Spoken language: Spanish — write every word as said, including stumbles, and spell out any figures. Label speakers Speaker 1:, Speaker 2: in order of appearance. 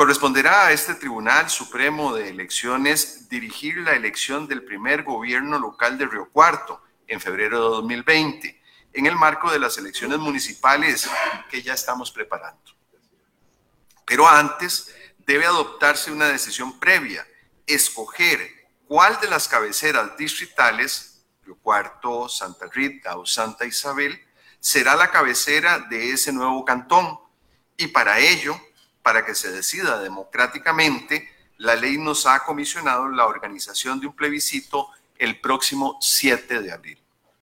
Speaker 1: Corresponderá a este Tribunal Supremo de Elecciones dirigir la elección del primer gobierno local de Río Cuarto en febrero de dos mil veinte, en el marco de las elecciones municipales que ya estamos preparando. Pero antes debe adoptarse una decisión previa, escoger cuál de las cabeceras distritales, Río Cuarto, Santa Rita o Santa Isabel, será la cabecera de ese nuevo cantón. Y para ello, para que se decida democráticamente, la ley nos ha comisionado la organización de un plebiscito el próximo siete de abril.